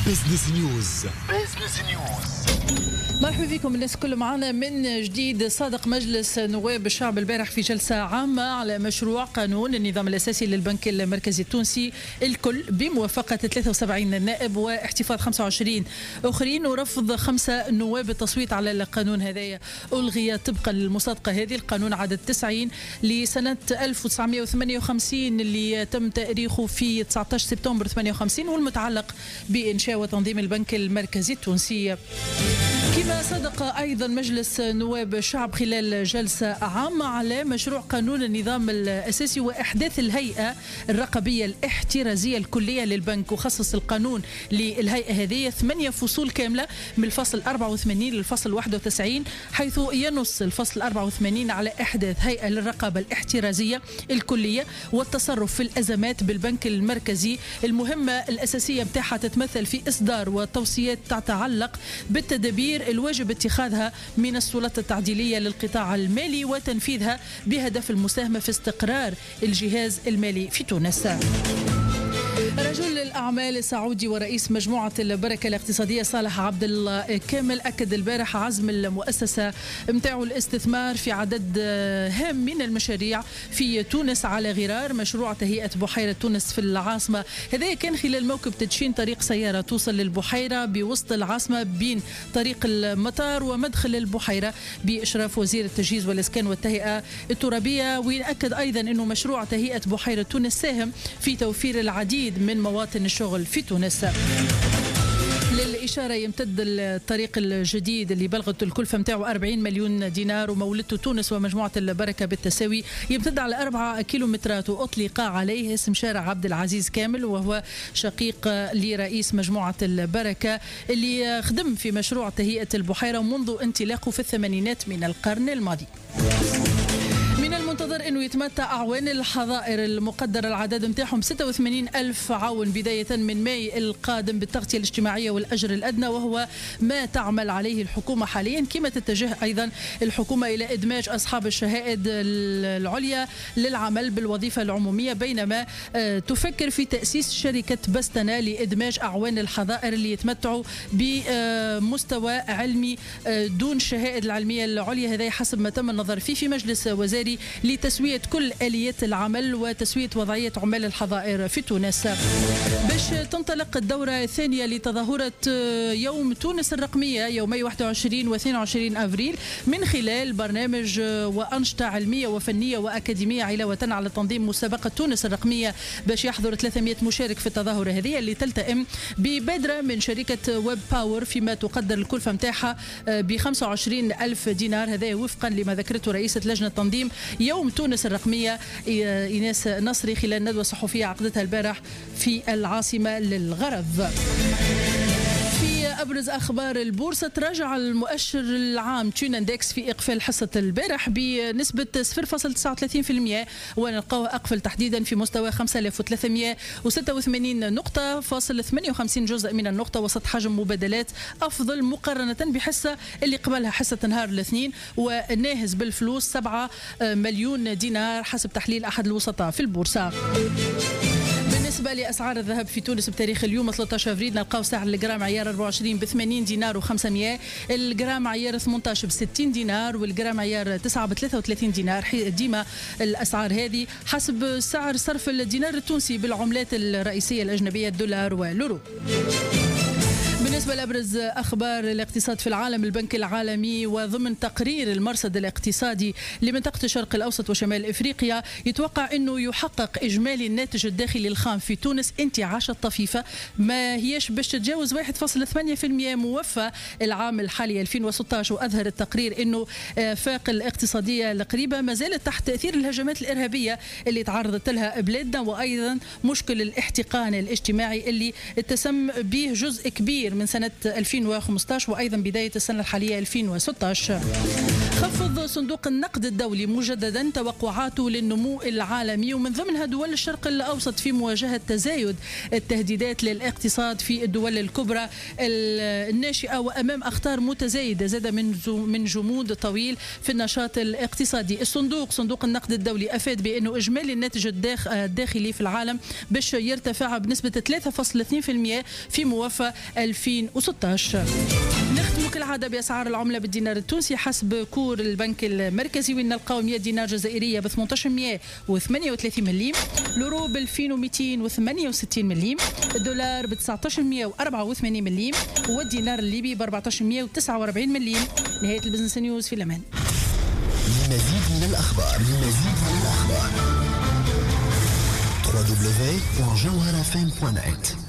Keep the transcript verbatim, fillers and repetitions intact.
بزنس نيوز. بزنس نيوز. مرحبا بكم الناس كل معنا من جديد. صادق مجلس نواب الشعب البارح في جلسة عامة على مشروع قانون النظام الأساسي للبنك المركزي التونسي الكل بموافقة ثلاثة وسبعين نائب واحتفاظ خمسة وعشرين آخرين ورفض خمسة نواب. التصويت على القانون هذايا ألغي طبقا للمصادقة هذه. القانون عدد تسعين لسنة ألف وتسعمئة وثمانية وخمسين اللي تم تاريخه في تسعة عشر سبتمبر ثمانية وخمسين والمتعلق بإنشاء وتنظيم البنك المركزي التونسي. كما صدق أيضا مجلس نواب الشعب خلال جلسة عامة على مشروع قانون النظام الأساسي وإحداث الهيئة الرقابية الاحترازية الكلية للبنك. وخصص القانون للهيئة هذه ثمانية فصول كاملة من الفصل أربعة وثمانين للفصل واحد وتسعين، حيث ينص الفصل أربعة وثمانين على إحداث هيئة للرقابة الاحترازية الكلية والتصرف في الأزمات بالبنك المركزي. المهمة الأساسية بتاعها تتمثل في إصدار وتوصيات تتعلق بالتدابير الواجب اتخاذها من السلطات التعديلية للقطاع المالي وتنفيذها بهدف المساهمة في استقرار الجهاز المالي في تونس. رجل الأعمال السعودي ورئيس مجموعة البركة الاقتصادية صالح عبد الله كامل أكد البارح عزم المؤسسة متاعه الاستثمار في عدد هام من المشاريع في تونس على غرار مشروع تهيئة بحيرة تونس في العاصمة. هذا كان خلال موكب تدشين طريق سيارة توصل للبحيرة بوسط العاصمة بين طريق المطار ومدخل البحيرة بإشراف وزير التجهيز والإسكان والتهيئة الترابية. ويأكد أيضا أنه مشروع تهيئة بحيرة تونس ساهم في توفير العديد من مواطن الشغل في تونس. للإشارة يمتد الطريق الجديد اللي بلغت الكلفة متاعه أربعين مليون دينار ومولدته تونس ومجموعة البركة بالتساوي يمتد على أربعة كيلومترات وأطلق عليه اسم شارع عبد العزيز كامل وهو شقيق لرئيس مجموعة البركة اللي خدم في مشروع تهيئة البحيرة منذ انطلاقه في الثمانينات من القرن الماضي. من المنتظر أنه يتمتع أعوان الحظائر المقدر العدد متاعهم ستة وثمانين ألف عون بداية من ماي القادم بالتغطية الاجتماعية والأجر الأدنى، وهو ما تعمل عليه الحكومة حاليا. كما تتجه أيضا الحكومة إلى إدماج أصحاب الشهائد العليا للعمل بالوظيفة العمومية، بينما تفكر في تأسيس شركة بستنة لإدماج أعوان الحظائر اللي يتمتعوا بمستوى علمي دون الشهائد العلمية العليا. هذا حسب ما تم النظر فيه في مجلس وزاري لتسوية كل آليات العمل وتسوية وضعية عمال الحظائر في تونس. باش تنطلق الدورة الثانية لتظاهرة يوم تونس الرقمية يومي واحد وعشرين و اثنين وعشرين أفريل من خلال برنامج وأنشطة علمية وفنية وأكاديمية علاوة على تنظيم مسابقة تونس الرقمية. باش يحضر ثلاثمئة مشارك في التظاهرة هذه اللي تلتئم ببادرة من شركة ويب باور فيما تقدر الكلفة متاعها ب خمسة وعشرين ألف دينار. هذا وفقا لما ذكرته رئيسة لجنة تنظيم يوم تونس الرقمية إيناس نصري خلال ندوة صحفية عقدتها البارح في العاصمة للغرب. في أبرز أخبار البورصة، تراجع المؤشر العام تشين اندكس في إقفال حصة البارح بنسبة صفر فاصلة تسعة وثلاثين بالمئة ونلقاه أقفل تحديدا في مستوى خمسة آلاف وثلاثمئة وستة وثمانين نقطة فاصل ثمانية وخمسين جزء من النقطة، وسط حجم مبادلات أفضل مقارنة بحصة اللي قبلها حصة نهار الاثنين وناهز بالفلوس سبعة مليون دينار حسب تحليل أحد الوسطاء في البورصة. بالنسبة لأسعار الذهب في تونس بتاريخ اليوم ثلاثة عشر أفريل نلقاو سعر الجرام عيار أربعة وعشرين ب ثمانين دينار وخمسمئة، الجرام عيار ثمانية عشر ب ستين دينار والجرام عيار تسعة ب ثلاثة وثلاثين دينار. ديما الأسعار هذه حسب سعر صرف الدينار التونسي بالعملات الرئيسية الأجنبية الدولار واليورو. بالنسبة لأبرز أخبار الاقتصاد في العالم، البنك العالمي وضمن تقرير المرصد الاقتصادي لمنطقة الشرق الأوسط وشمال إفريقيا يتوقع أنه يحقق إجمالي الناتج الداخلي الخام في تونس انتعاشة طفيفة ما هيش باش تتجاوز واحد فاصلة ثمانية بالمئة موفى العام الحالي ألفين وستة عشر. وأظهر التقرير أنه آفاق الاقتصادية القريبة ما زالت تحت تأثير الهجمات الإرهابية اللي تعرضت لها بلادنا، وأيضا مشكل الاحتقان الاجتماعي اللي اتسم به جزء كبير من سنة ألفين وخمسة عشر وأيضا بداية السنة الحالية ألفين وستة عشر. خفض صندوق النقد الدولي مجددا توقعاته للنمو العالمي، ومن ضمنها دول الشرق الأوسط في مواجهة تزايد التهديدات للاقتصاد في الدول الكبرى الناشئة وأمام أخطار متزايدة زاد من من جمود طويل في النشاط الاقتصادي. الصندوق صندوق النقد الدولي أفاد بأنه إجمالي الناتج الداخلي في العالم باش يرتفع بنسبة ثلاثة فاصلة اثنين بالمئة في موافق ألفين وستة عشر. نختم كالعادة بأسعار العملة بالدينار التونسي حسب كور البنك المركزي، وين نلقاو مئة دينار جزائرية ب ثمانية عشر مئة وثمانية وثلاثين مليم، اليورو ب ألفين ومئتين وثمانية وستين مليم، الدولار ب تسعة عشر مئة وأربعة وثمانين مليم، والدينار الليبي ب أربعة عشر مئة وتسعة وأربعين مليم. نهاية البزنس نيوز، في الأمان. لمزيد من الأخبار لمزيد من الأخبار دبليو دبليو دبليو دوت جوهرة إف إم دوت نت.